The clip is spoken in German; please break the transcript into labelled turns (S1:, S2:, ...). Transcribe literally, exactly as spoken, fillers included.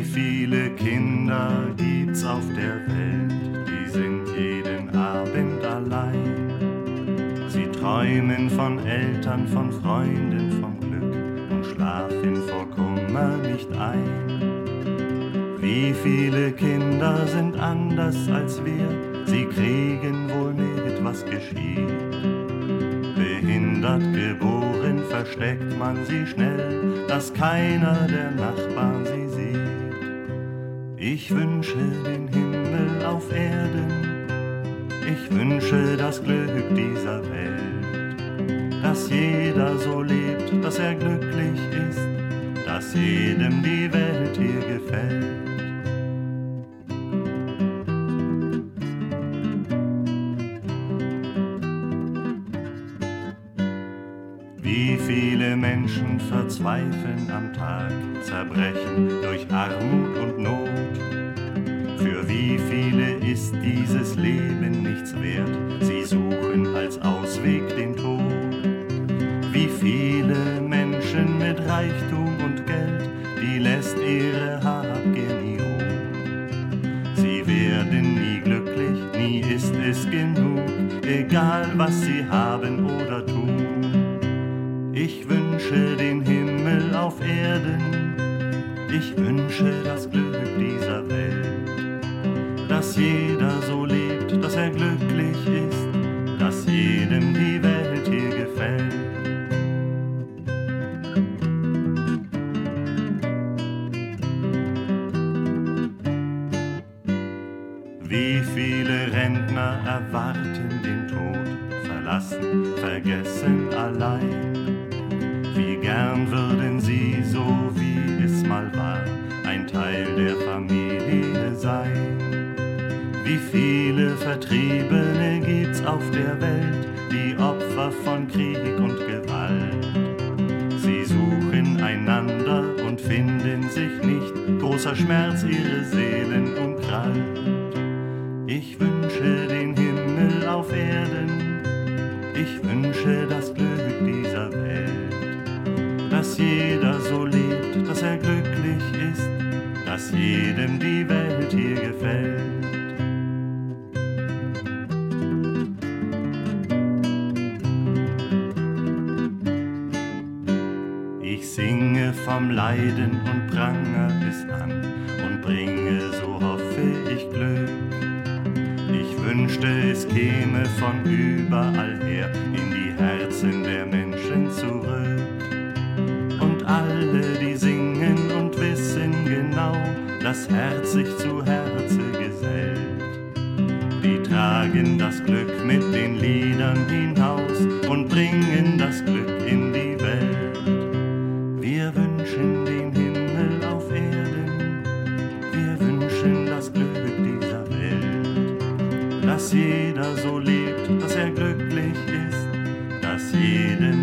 S1: viele Kinder gibt's auf der Welt, die sind jeden Abend allein. Sie träumen von Eltern, von Freunden, vom Glück und schlafen vor Kummer nicht ein. Wie viele Kinder sind anders als wir, sie kriegen wohl mit, was geschieht. Behindert geboren, versteckt man sie schnell, dass keiner der Nachbarn sie sieht. Ich wünsche den Himmel auf Erden, ich wünsche das Glück dieser Welt, dass jeder so lebt, dass er glücklich ist, dass jedem die Welt hier gefällt. Wie viele Menschen verzweifeln am Tag, zerbrechen durch Armut und Not. Für wie viele ist dieses Leben nichts wert, sie suchen als Ausweg den Tod. Wie viele Menschen mit Reichtum und Geld, die lässt ihre Habgier nie ruhen. Sie werden nie glücklich, nie ist es genug, egal was sie haben oder tun. Ich wünsche den Himmel auf Erden, ich wünsche das Glück dieser Welt, dass jeder so lebt, dass er glücklich ist, dass jedem die Welt hier gefällt. Wie viele Rentner erwarten den Tod, verlassen, vergessen allein. Wie gern würden sie, so wie es mal war, ein Teil der Familie sein. Wie viele Vertriebene gibt's auf der Welt, die Opfer von Krieg und Gewalt. Sie suchen einander und finden sich nicht, großer Schmerz ihre Seelen umkrallt. Ich wünsche den Himmel auf Erden, ich wünsche das Glück dieser Welt, dass jeder so lebt, dass er glücklich ist, dass jedem die Welt hier gefällt. Ich singe vom Leiden und pranger es an und bringe, so hoffe ich, Glück. Ich wünschte, es käme von überall her in die Herzen der Menschen zurück. Und alle, die singen und wissen genau, dass Herz sich zu Herze gesellt, die tragen das Glück mit den Liedern hinaus und bringen das Glück in die Welt. Wir wünschen den Himmel auf Erden, wir wünschen das Glück dieser Welt, dass jeder so lebt, dass er glücklich ist, dass jedem